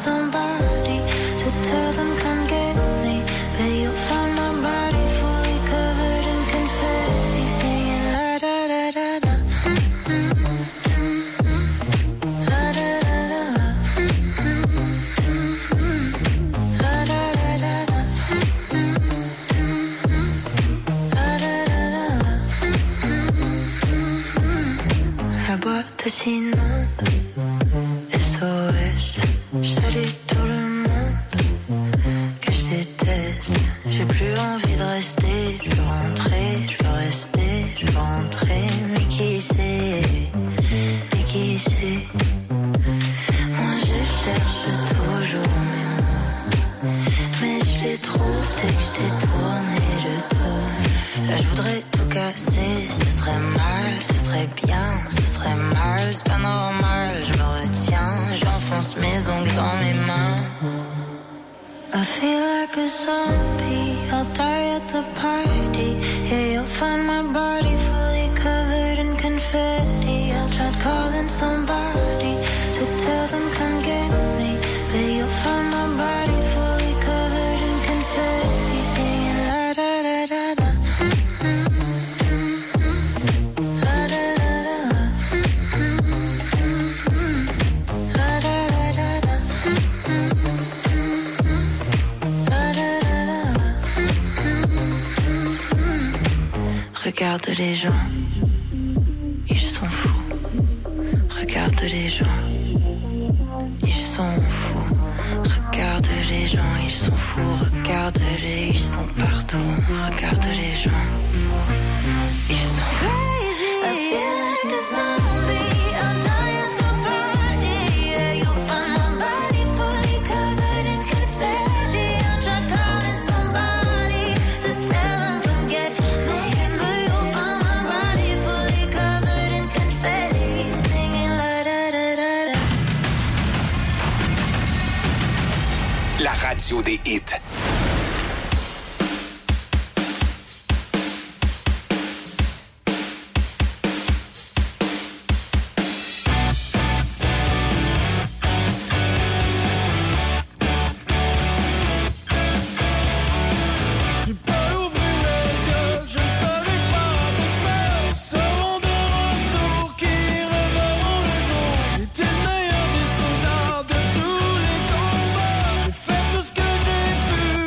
somebody to tell them come get me, but you'll find my body fully covered in confetti, singing la da da da da. La da da da da. La da da da da. La da da da da. La boîte s'inonde. SOS, je salue tout le monde que je déteste. J'ai plus envie de rester. Je veux rentrer, je veux rester, je veux rentrer. Mais qui sait? Mais qui sait? Moi je cherche toujours mes mots, mais je les trouve dès que je détourne le dos. Là je voudrais tout casser. Ce serait mal, ce serait bien, ce serait mal. C'est pas normal, je me retiens. J'enfonce mes ongles dans mes mains. I feel like a zombie, I'll die at the party. Yeah, you'll find my body fully covered in confetti. I'll try calling somebody to tell them come get me, but you'll find my body fully covered in confetti, singing la da da da da. La da da da da. La da da da da. Regarde les gens, ils sont fous. Regarde les gens, ils sont fous. Regarde les gens, ils sont fous. Regarde-les, ils sont partout. Regarde les gens, ils sont fous. I feel like a zombie, I'll die at the party. Yeah, you'll find my body fully covered in confetti. I'll try calling somebody to tell them come get me, but you'll find my body fully covered in confetti, singing la da da da da. La radio des hits. J'ai fait tout ce que j'ai pu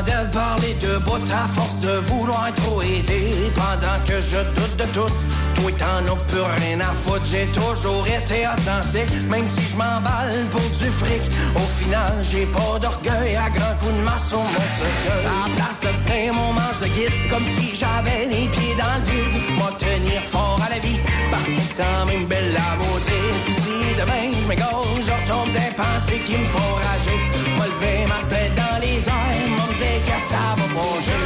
m'entendais parler de bout à force de vouloir trop aider. Pendant que je doute de tout, toi t'en as plus rien à foutre. J'ai toujours été authentique, même si je m'emballe pour du fric. Au final, j'ai pas d'orgueil à grand coup de masse sur mon cercueil. À la place de tenir mon manche de guide, comme si j'avais les pieds dans le vide. Moi tenir fort à la vie, parce qu'elle est quand même belle à maudire. Pis si demain je m'égare, je retombe des pensées qui me font rager. Moi lever ma tête dans les airs, m'en dire que ça va manger.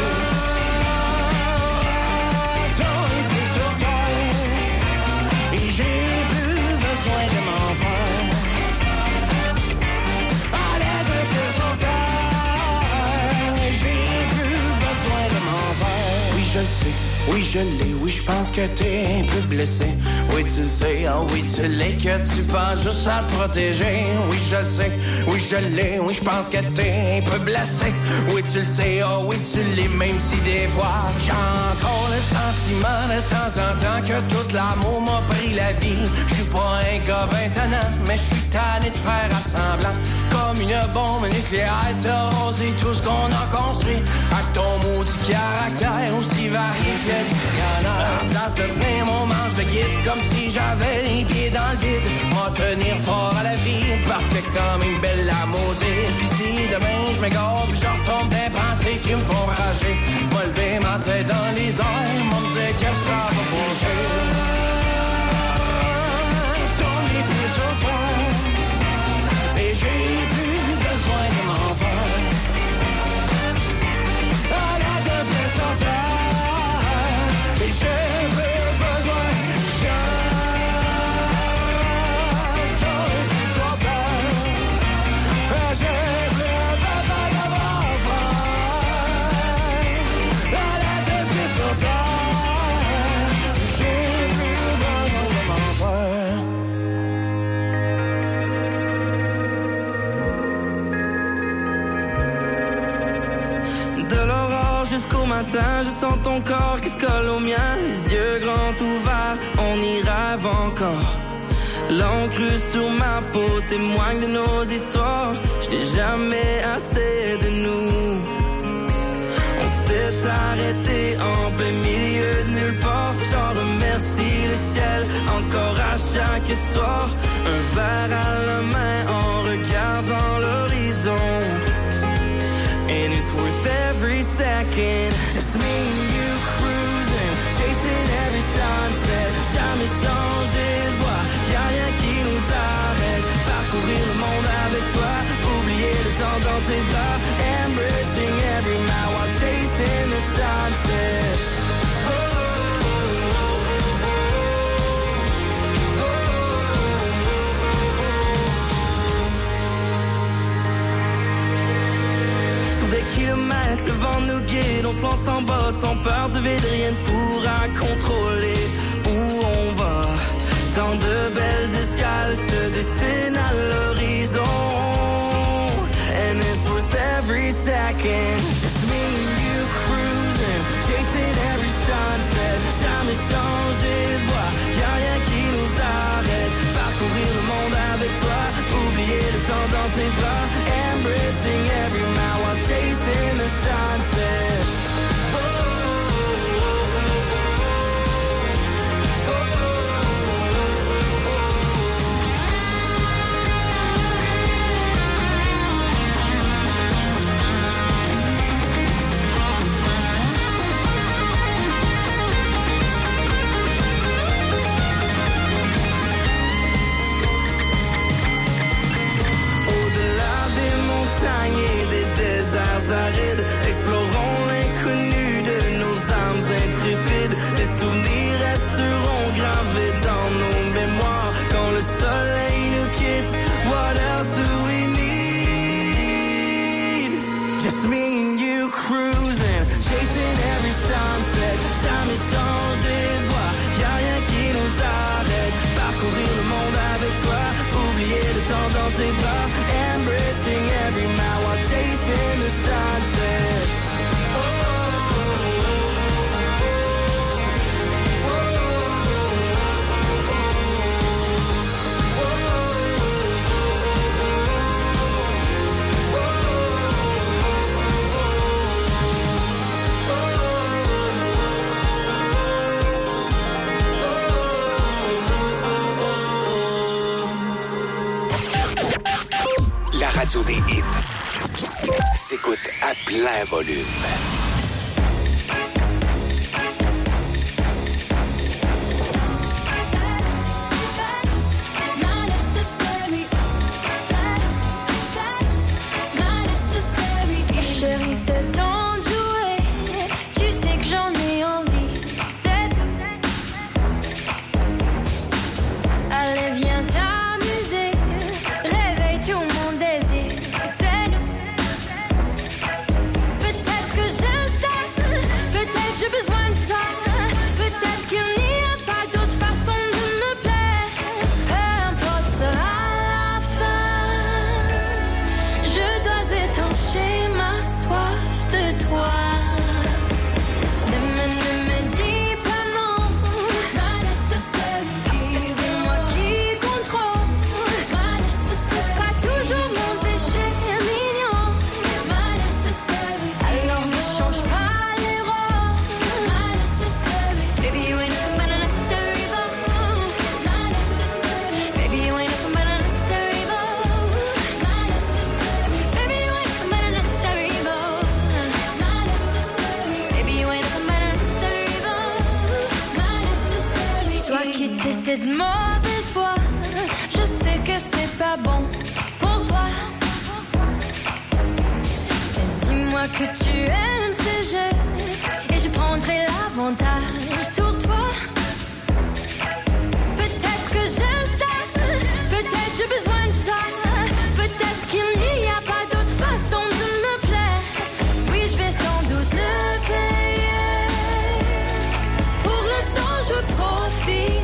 Ton épée sur terre, et j'ai plus besoin de m'en faire. À l'aide de sur terre, et j'ai plus besoin de m'en faire. Oui, je le sais. Oui, je l'ai, oui, je pense que t'es un peu blessé. Oui, tu le sais, oh oui, tu l'es, que tu penses juste à te protéger. Oui, je le sais, oui, je l'ai, oui, je pense que t'es un peu blessé. Oui, tu le sais, oh oui, tu l'es, même si des fois j'ai encore le sentiment de temps en temps que tout l'amour m'a pris la vie. Je suis pas un gars 20 ans, mais je suis tanné de faire assemblant. Comme une bombe nucléaire, t'as rosé tout ce qu'on a construit. Avec ton maudit caractère aussi varié que le dictionnaire. En place de tenir mon manche de guide, comme si j'avais les pieds dans le vide. M'en tenir fort à la vie, parce que quand même belle à maudire. Pis si demain je m'égare, pis je retombe des pensées qui me font rager. M'en lever ma tête dans les airs, m'en me dire que ça va bouger. Ton épée sur terre, et j'ai plus besoin de m'en faire. À la de paix sur terre, et j'ai plus besoin. Ton épée sur terre, et j'ai plus besoin de m'en faire. À la de paix sur terre, j'ai plus besoin de m'en faire. De l'aurore jusqu'au matin, je sens ton corps qui se colle au mien. Les yeux grands ouverts, on y rêve encore. L'encre sur ma peau témoigne de nos histoires. Je n'ai jamais assez de nous. On s'est arrêté en plein milieu de nulle part. J'en remercie le ciel encore à chaque soir. Un verre à la main en regardant l'horizon. And it's worth every second. Just me and you cruising, chasing every sunset. Jamais changé de voie, y'a rien qui nous arrête. Parcourir le monde avec toi, oublier le temps dans tes bras. Embracing every mile while chasing the sunset. Des kilomètres, le vent nous guide, on se lance en bas sans peur du vide, rien ne pourra contrôler où on va. Tant de belles escales se dessinent à l'horizon. And it's worth every second. Just me and you cruising, chasing every sunset. Jamais changé de voie, y'a rien qui nous arrête. Parcourir le monde avec toi, oublier le temps dans tes bras. Embracing every mile while chasing the sunset. Et des déserts arides, explorons l'inconnu de nos âmes intrépides. Les souvenirs resteront gravés dans nos mémoires quand le soleil nous quitte. What else do we need? Just me and you cruising, chasing every sunset. Jamais changé de voie, y'a rien qui nous arrête. Parcourir le monde avec toi, oublier le temps dans tes bras. Embracing every mile while chasing the sunset. radio des hits s'écoute à plein volume. Chérie, c'est temps de jouer. Tu sais que j'en ai envie. C'est tout. Allez, viens t'amuser. Réveille tout mon désir. C'est nous. Peut-être que j'aime ça. Peut-être j'ai besoin de ça. Peut-être qu'il n'y a pas d'autre façon de me plaire. Peu importe ça à la fin. Je dois étancher ma soif de toi. Ne me dis pas non. Parce que c'est moi qui contrôle. Ce sera toujours mon péché mignon. Alors ne change pas les rôles. Baby, you ain't nothing but a necessary evil. Baby, you ain't nothing but a necessary evil. Baby, you ain't nothing but a necessary evil. Baby, you ain't nothing but a necessary evil. Je dois quitter cette mauvaise voie. Je sais que c'est pas bon pour toi. Mais dis-moi que tu aimes ce jeu et je prendrai l'avantage sur toi. Peut-être que j'aime ça, peut-être j'ai besoin de ça. Peut-être qu'il n'y a pas d'autre façon de me plaire. Oui, je vais sans doute le payer. Pour l'instant, je veux profiter.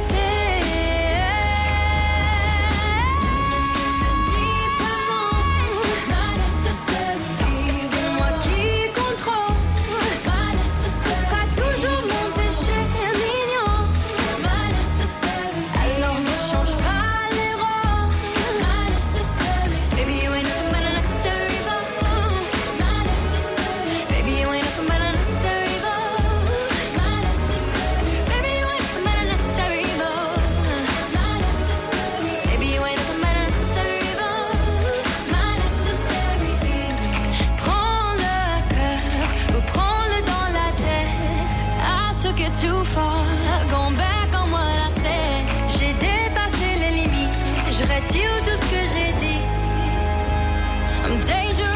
Ne me dis pas non. Parce que c'est moi qui contrôle. Ce sera toujours mon péché mignon. Alors ne change pas les rôles. Baby, you ain't nothing but a necessary evil. Baby, you ain't nothing but a necessary evil. Baby, you ain't nothing but a necessary evil. Baby, you ain't nothing but a necessary evil. Prends le cœur ou prends-le dans la tête. I took it too far, gone back on what I said. J'ai dépassé les limites, je retire tout ce que j'ai dit. I'm dangerous.